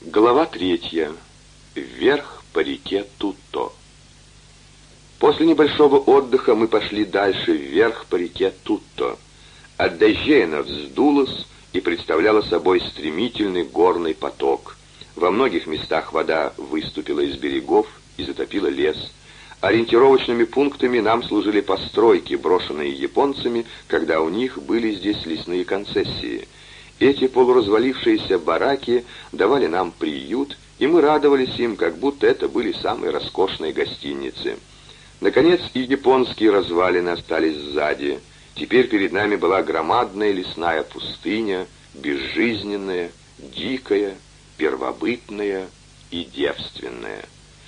Глава 3. Вверх по реке Тутто. После небольшого отдыха мы пошли дальше вверх по реке Тутто. От дождей она вздулась и представляла собой стремительный горный поток. Во многих местах вода выступила из берегов и затопила лес. Ориентировочными пунктами нам служили постройки, брошенные японцами, когда у них были здесь лесные концессии. Эти полуразвалившиеся бараки давали нам приют, и мы радовались им, как будто это были самые роскошные гостиницы. Наконец и японские развалины остались сзади. Теперь перед нами была громадная лесная пустыня, безжизненная, дикая, первобытная и девственная.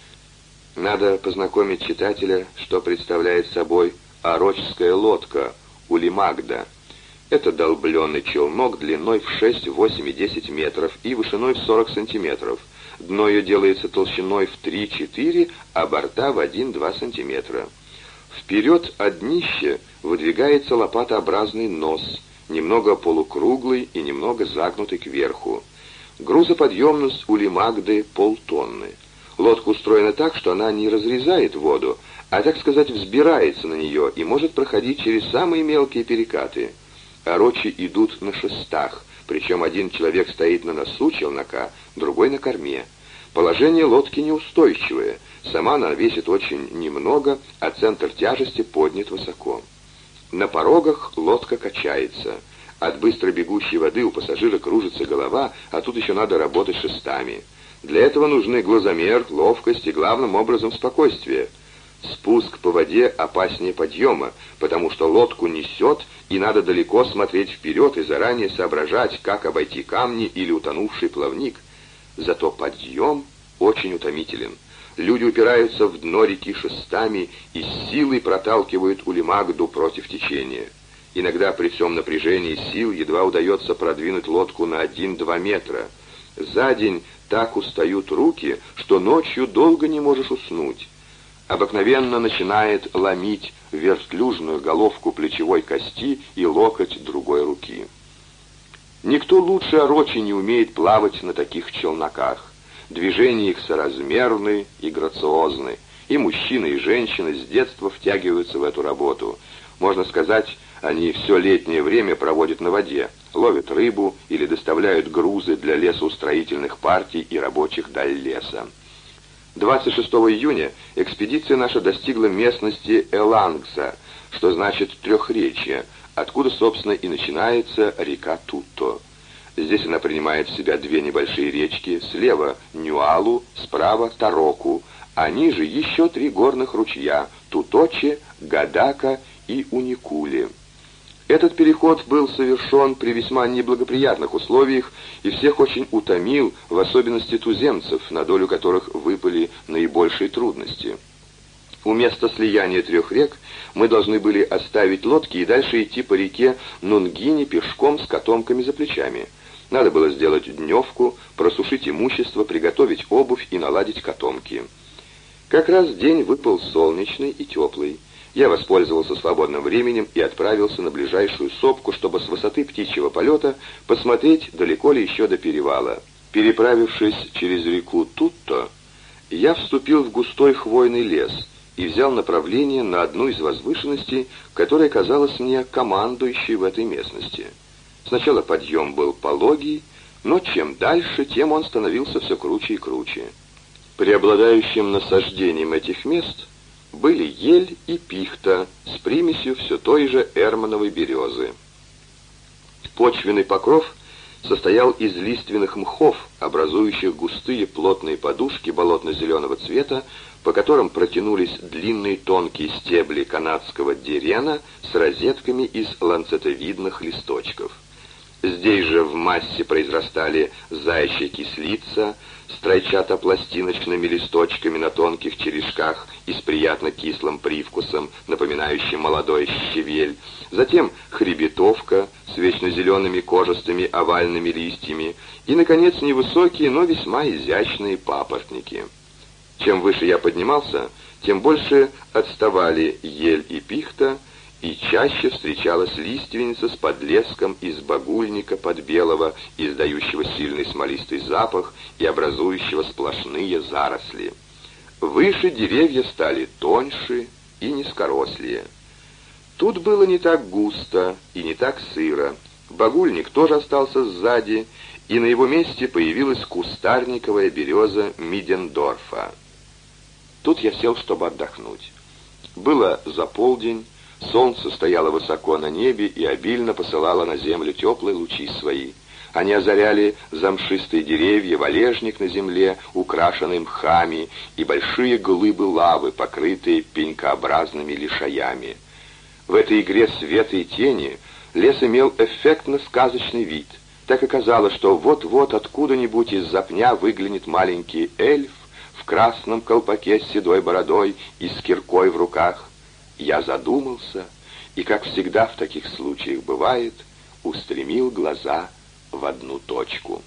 Надо познакомить читателя, что представляет собой орочская лодка Улимагда. Это долбленный челнок длиной в 6, 8 и 10 метров и вышиной в 40 сантиметров. Дно ее делается толщиной в 3-4, а борта в 1-2 сантиметра. Вперед от днища выдвигается лопатообразный нос, немного полукруглый и немного загнутый кверху. Грузоподъемность Улимагды полтонны. Лодка устроена так, что она не разрезает воду, а, так сказать, взбирается на нее и может проходить через самые мелкие перекаты. Орочи идут на шестах, причем один человек стоит на носу челнока, другой на корме. Положение лодки неустойчивое, сама она весит очень немного, а центр тяжести поднят высоко. На порогах лодка качается. От быстро бегущей воды у пассажира кружится голова, а тут еще надо работать шестами. Для этого нужны глазомер, ловкость и, главным образом, спокойствие. Спуск по воде опаснее подъема, потому что лодку несет, и надо далеко смотреть вперед и заранее соображать, как обойти камни или утонувший плавник. Зато подъем очень утомителен. Люди упираются в дно реки шестами и с силой проталкивают Улимагду против течения. Иногда при всем напряжении сил едва удается продвинуть лодку на 1-2 метра. За день так устают руки, что ночью долго не можешь уснуть. Обыкновенно начинает ломить вертлюжную головку плечевой кости и локоть другой руки. Никто лучше орочи не умеет плавать на таких челноках. Движения их соразмерны и грациозны, и мужчины, и женщины с детства втягиваются в эту работу. Можно сказать, они все летнее время проводят на воде, ловят рыбу или доставляют грузы для лесоустроительных партий и рабочих даль леса. 26 июня экспедиция наша достигла местности Элангса, что значит трехречье, откуда, собственно, и начинается река Тутто. Здесь она принимает в себя две небольшие речки, слева Нюалу, справа Тароку, а ниже еще три горных ручья Туточе, Гадака и Уникули. Этот переход был совершен при весьма неблагоприятных условиях и всех очень утомил, в особенности туземцев, на долю которых выпали наибольшие трудности. У места слияния трех рек мы должны были оставить лодки и дальше идти по реке Нунгини пешком с котомками за плечами. Надо было сделать дневку, просушить имущество, приготовить обувь и наладить котомки. Как раз день выпал солнечный и теплый. Я воспользовался свободным временем и отправился на ближайшую сопку, чтобы с высоты птичьего полета посмотреть, далеко ли еще до перевала. Переправившись через реку Тутто, я вступил в густой хвойный лес и взял направление на одну из возвышенностей, которая казалась мне командующей в этой местности. Сначала подъем был пологий, но чем дальше, тем он становился все круче и круче. Преобладающим насаждением этих мест были ель и пихта с примесью все той же эрмановой березы. Почвенный покров состоял из лиственных мхов, образующих густые плотные подушки болотно-зеленого цвета, по которым протянулись длинные тонкие стебли канадского дерена с розетками из ланцетовидных листочков. Здесь же в массе произрастали заячья кислица с тройчато-пластиночными листочками на тонких черешках и с приятно кислым привкусом, напоминающим молодой щавель, затем хребетовка с вечно зелеными кожистыми овальными листьями и, наконец, невысокие, но весьма изящные папоротники. Чем выше я поднимался, тем больше отставали ель и пихта, и чаще встречалась лиственница с подлеском из багульника подбелого, издающего сильный смолистый запах и образующего сплошные заросли. Выше деревья стали тоньше и низкорослее. Тут было не так густо и не так сыро. Багульник тоже остался сзади, и на его месте появилась кустарниковая береза Мидендорфа. Тут я сел, чтобы отдохнуть. Было за полдень, солнце стояло высоко на небе и обильно посылало на землю теплые лучи свои. Они озаряли замшистые деревья, валежник на земле, украшенный мхами, и большие глыбы лавы, покрытые пенькообразными лишаями. В этой игре света и тени лес имел эффектно-сказочный вид. Так и казалось, что вот-вот откуда-нибудь из-за пня выглянет маленький эльф в красном колпаке с седой бородой и с киркой в руках. Я задумался и, как всегда в таких случаях бывает, устремил глаза в одну точку.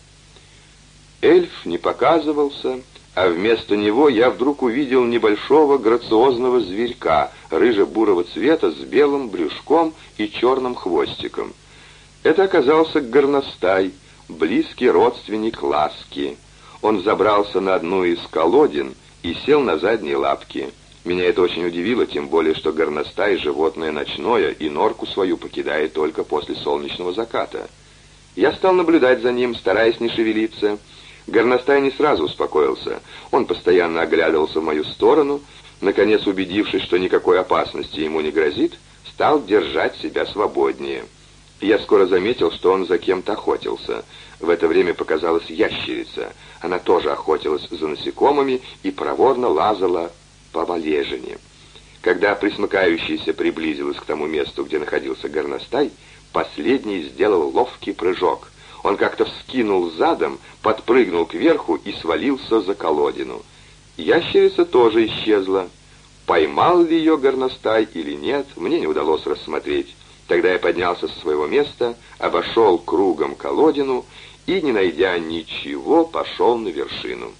Эльф не показывался, а вместо него я вдруг увидел небольшого грациозного зверька рыже-бурого цвета с белым брюшком и черным хвостиком. Это оказался горностай, близкий родственник ласки. Он забрался на одну из колодин и сел на задние лапки. Меня это очень удивило, тем более, что горностай — животное ночное и норку свою покидает только после солнечного заката. Я стал наблюдать за ним, стараясь не шевелиться. Горностай не сразу успокоился. Он постоянно оглядывался в мою сторону. Наконец, убедившись, что никакой опасности ему не грозит, стал держать себя свободнее. Я скоро заметил, что он за кем-то охотился. В это время показалась ящерица. Она тоже охотилась за насекомыми и проворно лазала по валежине. Когда присмыкающийся приблизилась к тому месту, где находился горностай, последний сделал ловкий прыжок. Он как-то вскинул задом, подпрыгнул кверху и свалился за колодину. Ящерица тоже исчезла. Поймал ли ее горностай или нет, мне не удалось рассмотреть. Тогда я поднялся со своего места, обошел кругом колодину и, не найдя ничего, пошел на вершину.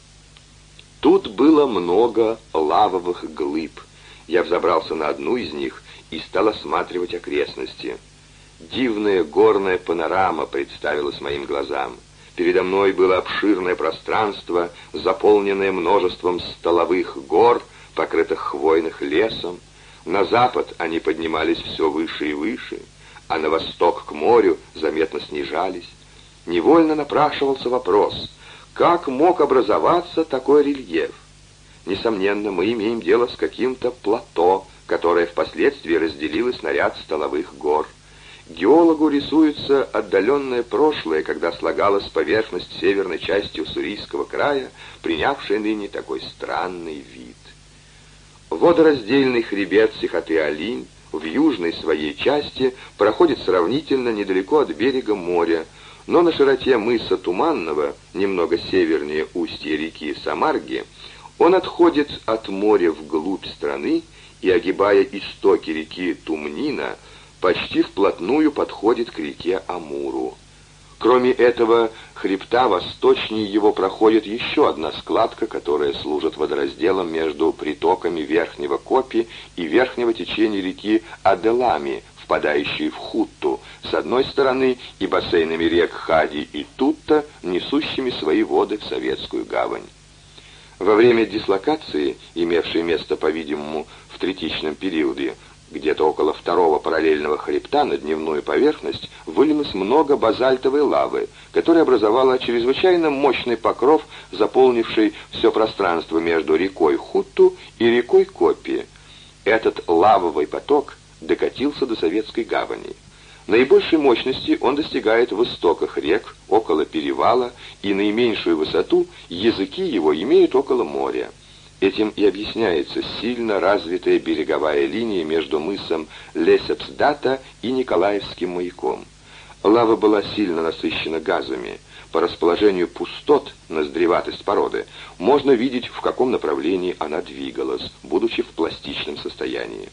Тут было много лавовых глыб. Я взобрался на одну из них и стал осматривать окрестности. Дивная горная панорама представилась моим глазам. Передо мной было обширное пространство, заполненное множеством столовых гор, покрытых хвойных лесом. На запад они поднимались все выше и выше, а на восток к морю заметно снижались. Невольно напрашивался вопрос, как мог образоваться такой рельеф? Несомненно, мы имеем дело с каким-то плато, которое впоследствии разделилось на ряд столовых гор. Геологу рисуется отдаленное прошлое, когда слагалась поверхность северной части Уссурийского края, принявшая ныне такой странный вид. Водораздельный хребет Сихоты-Алинь в южной своей части проходит сравнительно недалеко от берега моря, но на широте мыса Туманного, немного севернее устья реки Самарги, он отходит от моря вглубь страны и, огибая истоки реки Тумнина, почти вплотную подходит к реке Амуру. Кроме этого хребта, восточнее его проходит еще одна складка, которая служит водоразделом между притоками Верхнего Копи и верхнего течения реки Аделами, впадающей в Хутту, с одной стороны, и бассейнами рек Хади и Тутта, несущими свои воды в Советскую гавань. Во время дислокации, имевшей место, по-видимому, в третичном периоде, где-то около второго параллельного хребта на дневную поверхность вылилось много базальтовой лавы, которая образовала чрезвычайно мощный покров, заполнивший все пространство между рекой Хутту и рекой Копи. Этот лавовый поток докатился до Советской гавани. Наибольшей мощности он достигает в истоках рек, около перевала, и наименьшую высоту языки его имеют около моря. Этим и объясняется сильно развитая береговая линия между мысом Лесепсдата и Николаевским маяком. Лава была сильно насыщена газами. По расположению пустот, ноздреватость породы, можно видеть, в каком направлении она двигалась, будучи в пластичном состоянии.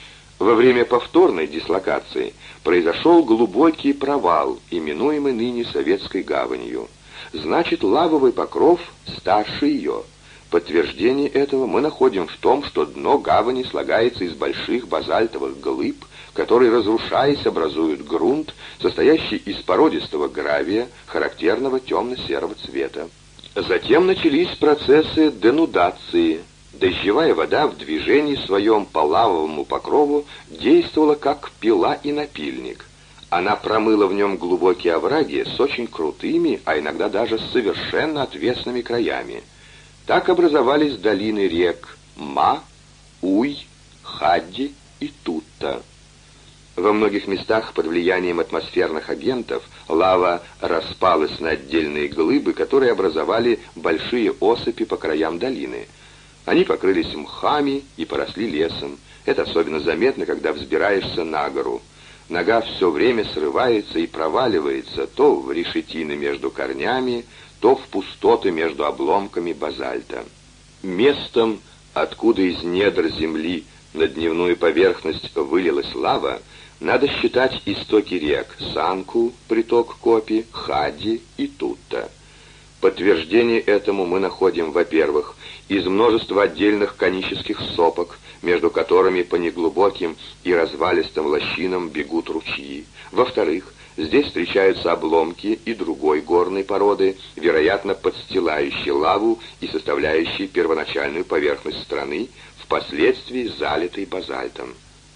Во время повторной дислокации произошел глубокий провал, именуемый ныне Советской гаванью. Значит, лавовый покров старше ее. Подтверждение этого мы находим в том, что дно гавани слагается из больших базальтовых глыб, которые, разрушаясь, образуют грунт, состоящий из породистого гравия, характерного темно-серого цвета. Затем начались процессы денудации. Дождевая вода в движении своем по лавовому покрову действовала как пила и напильник. Она промыла в нем глубокие овраги с очень крутыми, а иногда даже с совершенно отвесными краями. Так образовались долины рек Ма, Уй, Хадди и Тутта. Во многих местах под влиянием атмосферных агентов лава распалась на отдельные глыбы, которые образовали большие осыпи по краям долины. Они покрылись мхами и поросли лесом. Это особенно заметно, когда взбираешься на гору. Нога все время срывается и проваливается то в решетины между корнями, то в пустоты между обломками базальта. Местом, откуда из недр земли на дневную поверхность вылилась лава, надо считать истоки рек Санку, приток Копи, Хадди и Тутта. Подтверждение этому мы находим, во-первых, из множества отдельных конических сопок, между которыми по неглубоким и развалистым лощинам бегут ручьи. Во-вторых, здесь встречаются обломки и другой горной породы, вероятно, подстилающие лаву и составляющие первоначальную поверхность страны, впоследствии залитой базальтом.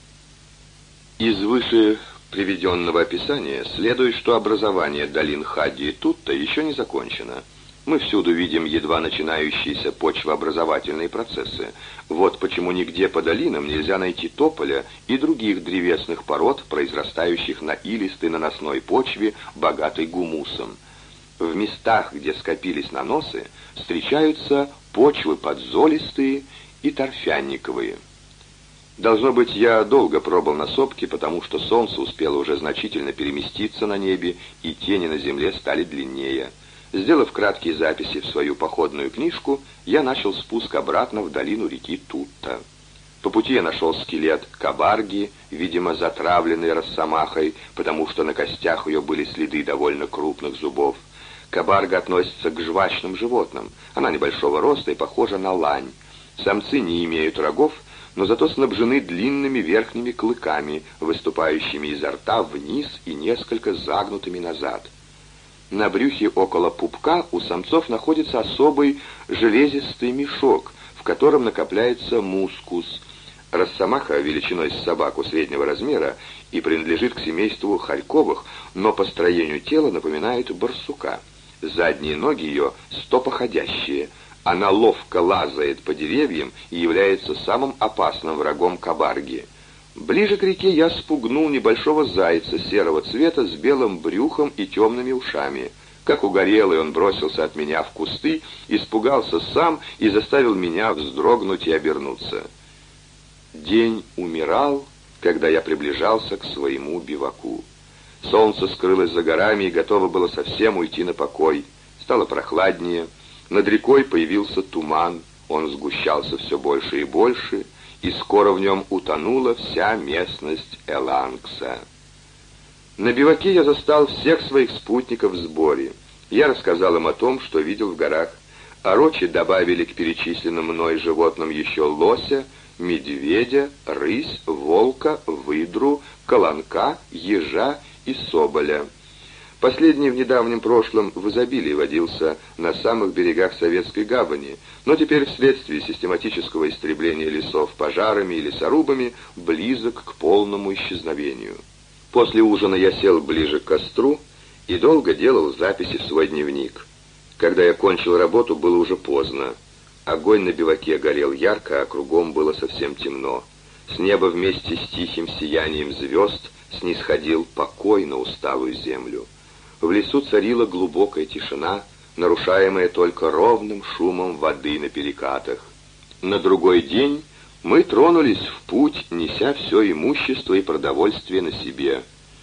Из выше приведенного описания следует, что образование долин Хадди и Тутта еще не закончено. Мы всюду видим едва начинающиеся почвообразовательные процессы. Вот почему нигде по долинам нельзя найти тополя и других древесных пород, произрастающих на илистой наносной почве, богатой гумусом. В местах, где скопились наносы, встречаются почвы подзолистые и торфянниковые. Должно быть, я долго пробыл на сопке, потому что солнце успело уже значительно переместиться на небе, и тени на земле стали длиннее. Сделав краткие записи в свою походную книжку, я начал спуск обратно в долину реки Тутта. По пути я нашел скелет кабарги, видимо, затравленный росомахой, потому что на костях ее были следы довольно крупных зубов. Кабарга относится к жвачным животным. Она небольшого роста и похожа на лань. Самцы не имеют рогов, но зато снабжены длинными верхними клыками, выступающими изо рта вниз и несколько загнутыми назад. На брюхе около пупка у самцов находится особый железистый мешок, в котором накопляется мускус. Росомаха величиной с собаку среднего размера и принадлежит к семейству хорьковых, но по строению тела напоминает барсука. Задние ноги ее стопоходящие. Она ловко лазает по деревьям и является самым опасным врагом кабарги. Ближе к реке я спугнул небольшого зайца серого цвета с белым брюхом и темными ушами. Как угорелый, он бросился от меня в кусты, испугался сам и заставил меня вздрогнуть и обернуться. День умирал, когда я приближался к своему биваку. Солнце скрылось за горами и готово было совсем уйти на покой. Стало прохладнее. Над рекой появился туман, он сгущался все больше и больше, и скоро в нем утонула вся местность Элангса. На биваке я застал всех своих спутников в сборе. Я рассказал им о том, что видел в горах. Орочи добавили к перечисленным мной животным еще лося, медведя, рысь, волка, выдру, колонка, ежа и соболя. Последний в недавнем прошлом в изобилии водился на самых берегах Советской гавани, но теперь вследствие систематического истребления лесов пожарами и лесорубами близок к полному исчезновению. После ужина я сел ближе к костру и долго делал записи в свой дневник. Когда я кончил работу, было уже поздно. Огонь на биваке горел ярко, а кругом было совсем темно. С неба вместе с тихим сиянием звезд снисходил покой на усталую землю. В лесу царила глубокая тишина, нарушаемая только ровным шумом воды на перекатах. На другой день мы тронулись в путь, неся все имущество и продовольствие на себе.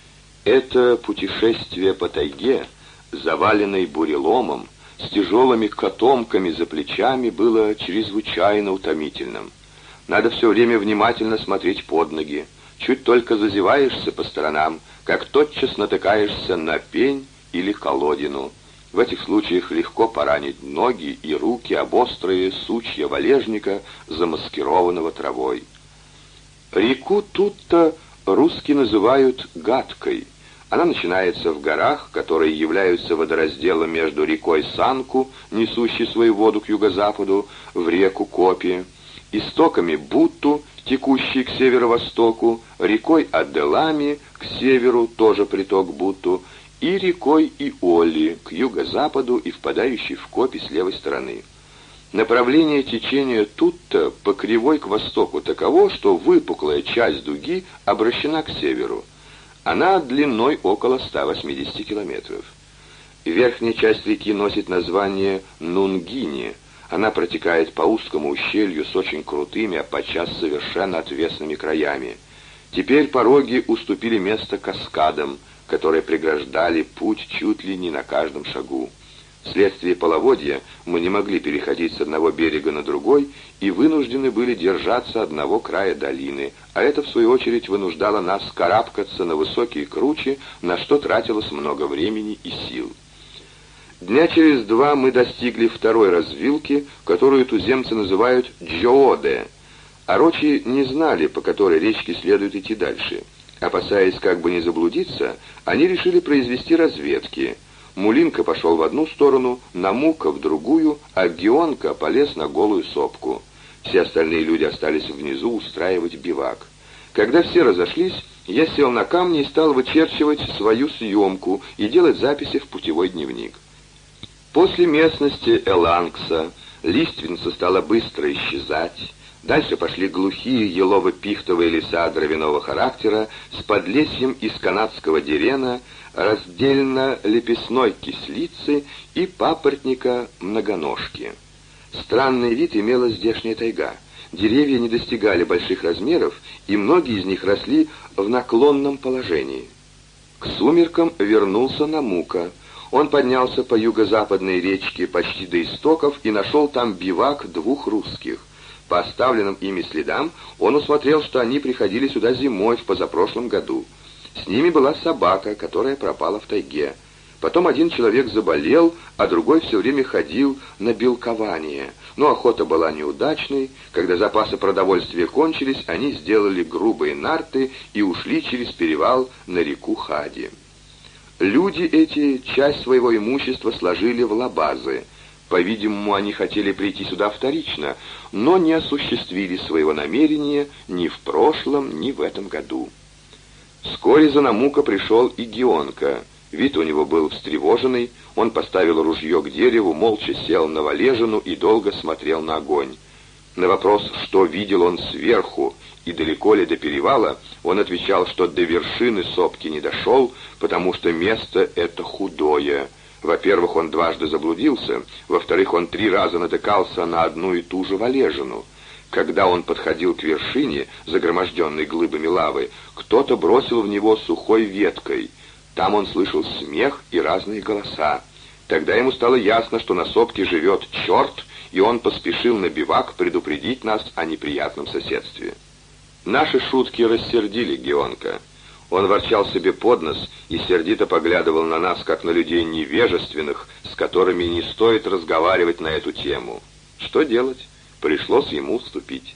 Это путешествие по тайге, заваленной буреломом, с тяжелыми котомками за плечами, было чрезвычайно утомительным. Надо все время внимательно смотреть под ноги. Чуть только зазеваешься по сторонам, как тотчас натыкаешься на пень или колодину. В этих случаях легко поранить ноги и руки об острые сучья валежника, замаскированного травой. Реку Тутто русские называют Гадкой. Она начинается в горах, которые являются водоразделом между рекой Санку, несущей свою воду к юго-западу, в реку Копи, истоками Бутту, текущей к северо-востоку, рекой Адделами, к северу, тоже приток Бутту, и рекой Иоли, к юго-западу и впадающей в Копи с левой стороны. Направление течения Тутто по кривой к востоку таково, что выпуклая часть дуги обращена к северу. Она длиной около 180 километров. Верхняя часть реки носит название Нунгини. Она протекает по узкому ущелью с очень крутыми, а подчас совершенно отвесными краями. Теперь пороги уступили место каскадам, которые преграждали путь чуть ли не на каждом шагу. Вследствие половодья мы не могли переходить с одного берега на другой и вынуждены были держаться одного края долины, а это, в свою очередь, вынуждало нас карабкаться на высокие кручи, на что тратилось много времени и сил. Дня через два мы достигли второй развилки, которую туземцы называют Джооде. Орочи не знали, по которой речке следует идти дальше. Опасаясь как бы не заблудиться, они решили произвести разведки. Мулинка пошел в одну сторону, Намука в другую, а Гионка полез на голую сопку. Все остальные люди остались внизу устраивать бивак. Когда все разошлись, я сел на камни и стал вычерчивать свою съемку и делать записи в путевой дневник. После местности Элангса лиственница стала быстро исчезать. Дальше пошли глухие елово-пихтовые леса дровяного характера с подлесьем из канадского дерена, раздельно-лепестной кислицы и папоротника-многоножки. Странный вид имела здешняя тайга. Деревья не достигали больших размеров, и многие из них росли в наклонном положении. К сумеркам вернулся Намука. Он поднялся по юго-западной речке почти до истоков и нашел там бивак двух русских. По оставленным ими следам он усмотрел, что они приходили сюда зимой в позапрошлом году. С ними была собака, которая пропала в тайге. Потом один человек заболел, а другой все время ходил на белкование. Но охота была неудачной. Когда запасы продовольствия кончились, они сделали грубые нарты и ушли через перевал на реку Хади. Люди эти часть своего имущества сложили в лабазы. По-видимому, они хотели прийти сюда вторично, но не осуществили своего намерения ни в прошлом, ни в этом году. Вскоре за Намука пришел и Гионка. Вид у него был встревоженный, он поставил ружье к дереву, молча сел на валежину и долго смотрел на огонь. На вопрос, что видел он сверху и далеко ли до перевала, он отвечал, что до вершины сопки не дошел, потому что место это худое. Во-первых, он дважды заблудился, во-вторых, он 3 раза натыкался на одну и ту же валежину. Когда он подходил к вершине, загроможденной глыбами лавы, кто-то бросил в него сухой веткой. Там он слышал смех и разные голоса. Тогда ему стало ясно, что на сопке живет черт, и он поспешил на бивак предупредить нас о неприятном соседстве. Наши шутки рассердили Гионка. Он ворчал себе под нос и сердито поглядывал на нас, как на людей невежественных, с которыми не стоит разговаривать на эту тему. Что делать? Пришлось ему уступить.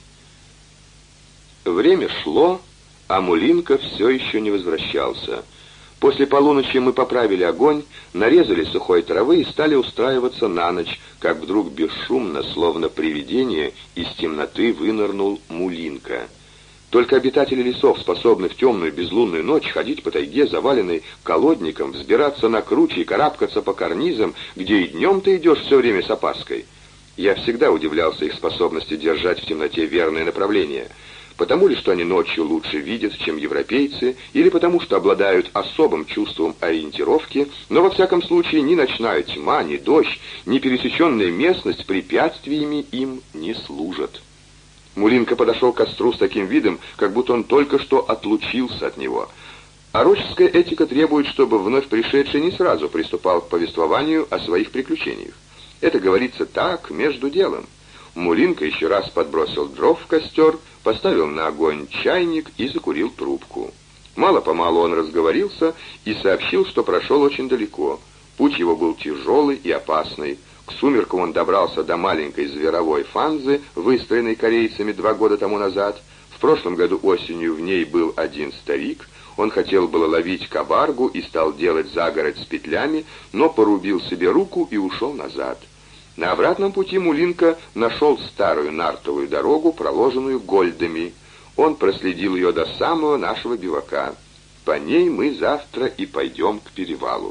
Время шло, а Мулинка все еще не возвращался. После полуночи мы поправили огонь, нарезали сухой травы и стали устраиваться на ночь, как вдруг бесшумно, словно привидение, из темноты вынырнул Мулинка. Только обитатели лесов способны в темную безлунную ночь ходить по тайге, заваленной колодником, взбираться на кручи и карабкаться по карнизам, где и днем ты идешь все время с опаской. Я всегда удивлялся их способности держать в темноте верное направление. Потому ли, что они ночью лучше видят, чем европейцы, или потому, что обладают особым чувством ориентировки, но во всяком случае ни ночная тьма, ни дождь, ни пересеченная местность препятствиями им не служат. Мулинка подошел к костру с таким видом, как будто он только что отлучился от него. Ороческая этика требует, чтобы вновь пришедший не сразу приступал к повествованию о своих приключениях. Это говорится так, между делом. Мулинка еще раз подбросил дров в костер, поставил на огонь чайник и закурил трубку. Мало-помалу он разговорился и сообщил, что прошел очень далеко. Путь его был тяжелый и опасный. К сумеркам он добрался до маленькой зверовой фанзы, выстроенной корейцами 2 года тому назад. В прошлом году осенью в ней был один старик. Он хотел было ловить кабаргу и стал делать загородь с петлями, но порубил себе руку и ушел назад. На обратном пути Мулинка нашел старую нартовую дорогу, проложенную гольдами. Он проследил ее до самого нашего бивака. По ней мы завтра и пойдем к перевалу.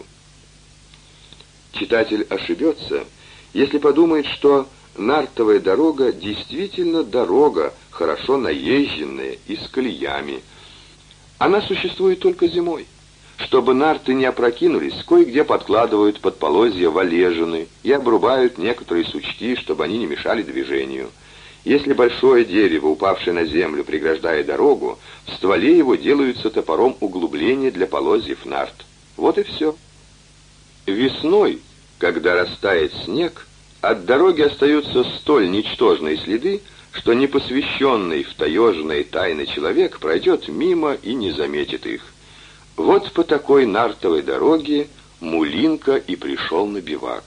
Читатель ошибется, если подумает, что нартовая дорога действительно дорога, хорошо наезженная и с колеями. Она существует только зимой. Чтобы нарты не опрокинулись, кое-где подкладывают под полозья валежины и обрубают некоторые сучки, чтобы они не мешали движению. Если большое дерево, упавшее на землю, преграждает дорогу, в стволе его делаются топором углубления для полозьев нарт. Вот и все. Весной, когда растает снег, от дороги остаются столь ничтожные следы, что непосвященный в таежные тайны человек пройдет мимо и не заметит их. Вот по такой нартовой дороге Мулинка и пришел на бивак.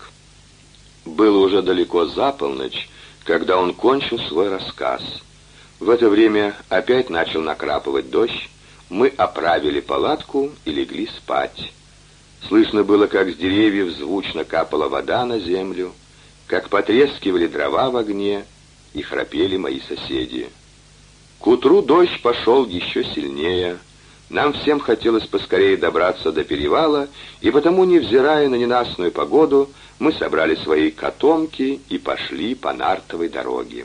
Было уже далеко за полночь, когда он кончил свой рассказ. В это время опять начал накрапывать дождь, мы оправили палатку и легли спать. Слышно было, как с деревьев звучно капала вода на землю, как потрескивали дрова в огне, и храпели мои соседи. К утру дождь пошел еще сильнее. Нам всем хотелось поскорее добраться до перевала, и потому, невзирая на ненастную погоду, мы собрали свои котомки и пошли по нартовой дороге.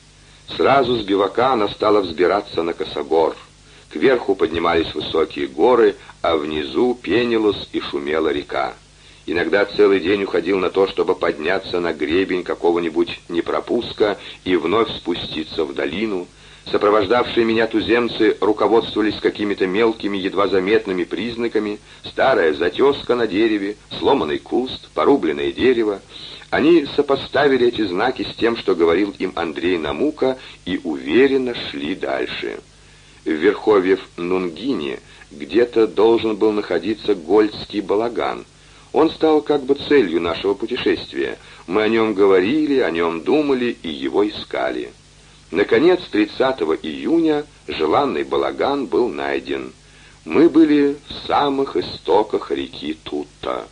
Сразу с бивака она стала взбираться на косогор. Кверху поднимались высокие горы, а внизу пенилась и шумела река. Иногда целый день уходил на то, чтобы подняться на гребень какого-нибудь непропуска и вновь спуститься в долину. Сопровождавшие меня туземцы руководствовались какими-то мелкими, едва заметными признаками: старая затеска на дереве, сломанный куст, порубленное дерево. Они сопоставили эти знаки с тем, что говорил им Андрей Намука, и уверенно шли дальше. В верховье Нунгине где-то должен был находиться Гольдский балаган. Он стал как бы целью нашего путешествия. Мы о нем говорили, о нем думали и его искали. Наконец, 30 июня желанный балаган был найден. Мы были в самых истоках реки Тутта.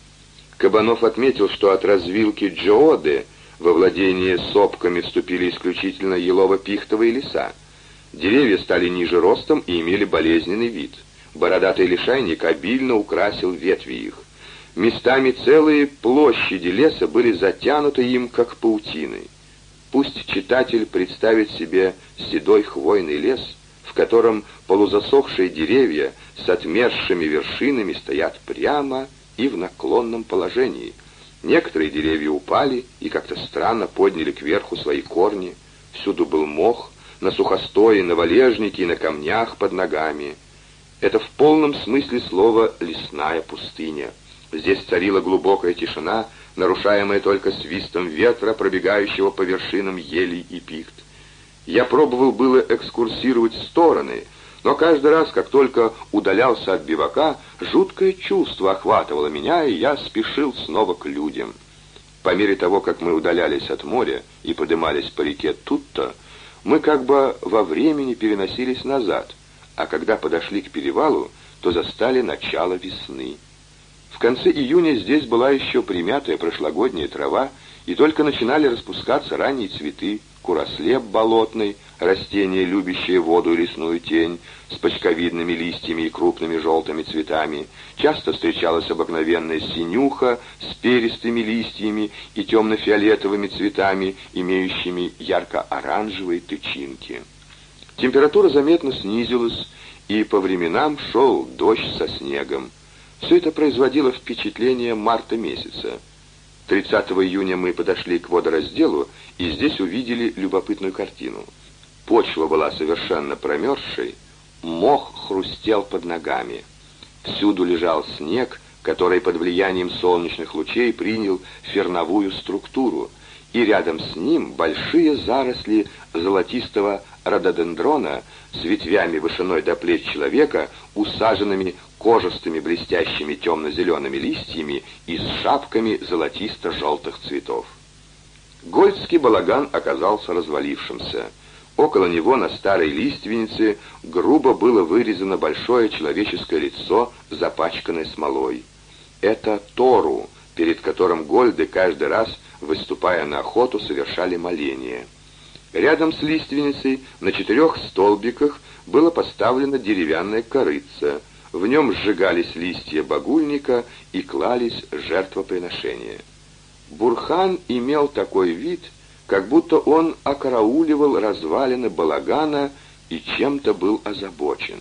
Кабанов отметил, что от развилки Джооды во владение сопками вступили исключительно елово-пихтовые леса. Деревья стали ниже ростом и имели болезненный вид. Бородатый лишайник обильно украсил ветви их. Местами целые площади леса были затянуты им, как паутиной. Пусть читатель представит себе седой хвойный лес, в котором полузасохшие деревья с отмерзшими вершинами стоят прямо и в наклонном положении. Некоторые деревья упали и как-то странно подняли кверху свои корни. Всюду был мох, на сухостое, на валежнике и на камнях под ногами. Это в полном смысле слова лесная пустыня. Здесь царила глубокая тишина, нарушаемая только свистом ветра, пробегающего по вершинам елей и пихт. Я пробовал было экскурсировать в стороны, но каждый раз, как только удалялся от бивака, жуткое чувство охватывало меня, и я спешил снова к людям. По мере того, как мы удалялись от моря и подымались по реке Тутта, мы как бы во времени переносились назад, а когда подошли к перевалу, то застали начало весны. В конце июня здесь была еще примятая прошлогодняя трава, и только начинали распускаться ранние цветы: курослеп болотный, растение, любящее воду и лесную тень, с почковидными листьями и крупными желтыми цветами. Часто встречалась обыкновенная синюха с перистыми листьями и темно-фиолетовыми цветами, имеющими ярко-оранжевые тычинки. Температура заметно снизилась, и по временам шел дождь со снегом. Все это производило впечатление марта месяца. 30 июня мы подошли к водоразделу и здесь увидели любопытную картину. Почва была совершенно промерзшей, мох хрустел под ногами. Всюду лежал снег, который под влиянием солнечных лучей принял ферновую структуру, и рядом с ним большие заросли золотистого рододендрона с ветвями вышиной до плеч человека, усаженными кожистыми блестящими темно-зелеными листьями и с шапками золотисто-желтых цветов. Гольцкий балаган оказался развалившимся. Около него на старой лиственнице грубо было вырезано большое человеческое лицо, запачканное смолой. Это Тору, перед которым гольды каждый раз, выступая на охоту, совершали моление. Рядом с лиственницей на 4 столбиках было поставлено деревянное корытце. В нем сжигались листья багульника и клались жертвоприношения. Бурхан имел такой вид, как будто он окарауливал развалины балагана и чем-то был озабочен.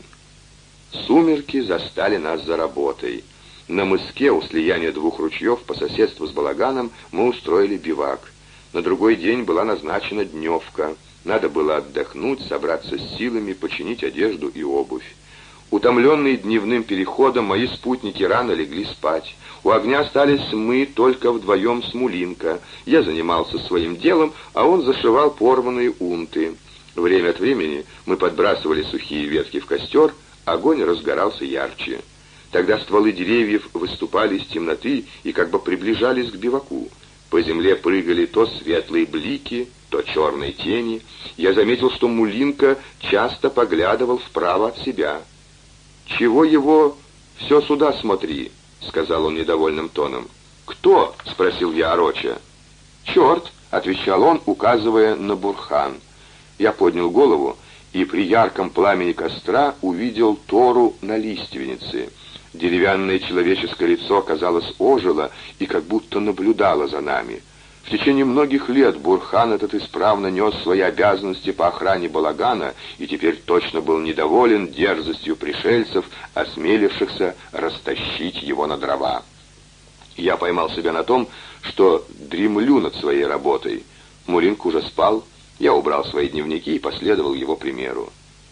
Сумерки застали нас за работой. На мыске у слияния 2 ручьев по соседству с балаганом мы устроили бивак. На другой день была назначена дневка. Надо было отдохнуть, собраться с силами, починить одежду и обувь. Утомленные дневным переходом, мои спутники рано легли спать. У огня остались мы только вдвоем с Мулинко. Я занимался своим делом, а он зашивал порванные унты. Время от времени мы подбрасывали сухие ветки в костер, огонь разгорался ярче. Тогда стволы деревьев выступали из темноты и как бы приближались к биваку. По земле прыгали то светлые блики, то черные тени. Я заметил, что Мулинко часто поглядывал вправо от себя. «Чего его все сюда смотри?» — сказал он недовольным тоном. «Кто?» — спросил я ороча. «Черт!» — отвечал он, указывая на Бурхан. Я поднял голову и при ярком пламени костра увидел Тору на лиственнице. Деревянное человеческое лицо, казалось, ожило и как будто наблюдало за нами. В течение многих лет Бурхан этот исправно нес свои обязанности по охране балагана и теперь точно был недоволен дерзостью пришельцев, осмелившихся растащить его на дрова. Я поймал себя на том, что дремлю над своей работой. Мулинко уже спал, я убрал свои дневники и последовал его примеру.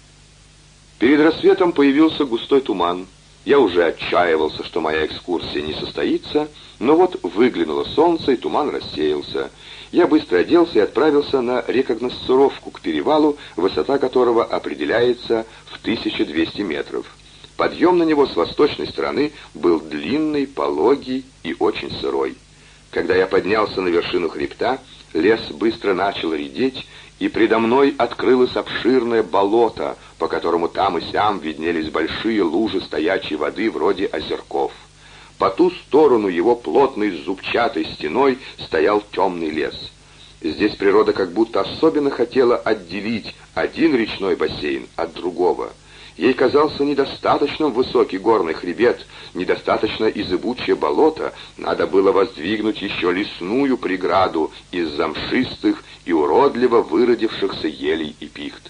Перед рассветом появился густой туман. Я уже отчаивался, что моя экскурсия не состоится, но вот выглянуло солнце, и туман рассеялся. Я быстро оделся и отправился на рекогносцировку к перевалу, высота которого определяется в 1200 метров. Подъем на него с восточной стороны был длинный, пологий и очень сырой. Когда я поднялся на вершину хребта, лес быстро начал редеть, и предо мной открылось обширное болото, по которому там и сям виднелись большие лужи стоячей воды вроде озерков. По ту сторону его плотной зубчатой стеной стоял темный лес. Здесь природа как будто особенно хотела отделить один речной бассейн от другого. Ей казался недостаточным высокий горный хребет, недостаточно и зыбучее болото, надо было воздвигнуть еще лесную преграду из замшистых и уродливо выродившихся елей и пихт.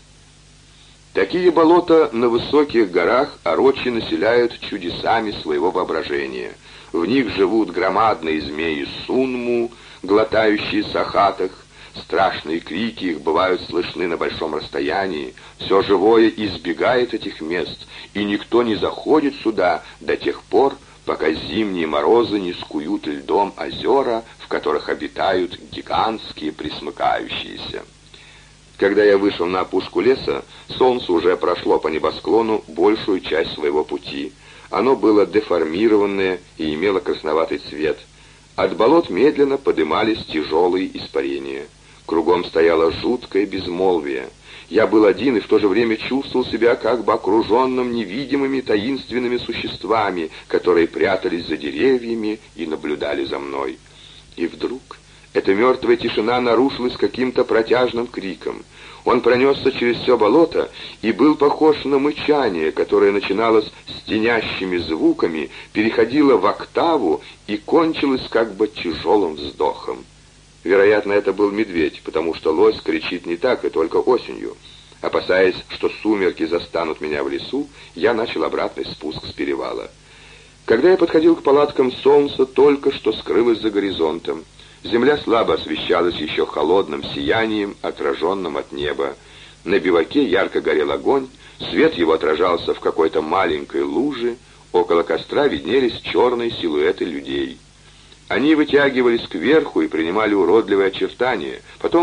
Такие болота на высоких горах орочи населяют чудесами своего воображения. В них живут громадные змеи Сунму, глотающие сахатых. Страшные крики их бывают слышны на большом расстоянии. Все живое избегает этих мест, и никто не заходит сюда до тех пор, пока зимние морозы не скуют льдом озера, в которых обитают гигантские пресмыкающиеся. Когда я вышел на опушку леса, солнце уже прошло по небосклону большую часть своего пути. Оно было деформированное и имело красноватый цвет. От болот медленно подымались тяжелые испарения. Кругом стояло жуткое безмолвие. Я был один и в то же время чувствовал себя как бы окруженным невидимыми таинственными существами, которые прятались за деревьями и наблюдали за мной. И вдруг эта мертвая тишина нарушилась каким-то протяжным криком. Он пронесся через все болото и был похож на мычание, которое начиналось с тенящими звуками, переходило в октаву и кончилось как бы тяжелым вздохом. Вероятно, это был медведь, потому что лось кричит не так и только осенью. Опасаясь, что сумерки застанут меня в лесу, я начал обратный спуск с перевала. Когда я подходил к палаткам, солнце только что скрылось за горизонтом. Земля слабо освещалась еще холодным сиянием, отраженным от неба. На биваке ярко горел огонь, свет его отражался в какой-то маленькой луже, около костра виднелись черные силуэты людей. Они вытягивались кверху и принимали уродливые очертания, потом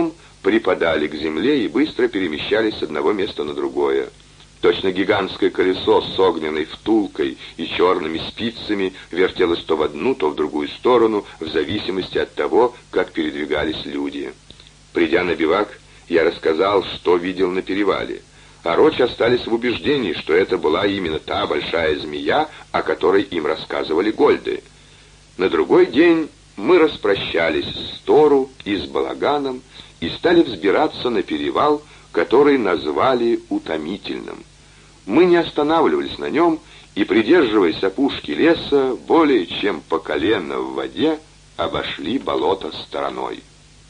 припадали к земле и быстро перемещались с одного места на другое. Точно гигантское колесо с огненной втулкой и черными спицами вертелось то в одну, то в другую сторону, в зависимости от того, как передвигались люди. Придя на бивак, я рассказал, что видел на перевале, а Рочи остались в убеждении, что это была именно та большая змея, о которой им рассказывали Гольды. На другой день мы распрощались с Тору и с Балаганом и стали взбираться на перевал, который назвали утомительным. Мы не останавливались на нем и, придерживаясь опушки леса, более чем по колено в воде, обошли болото стороной.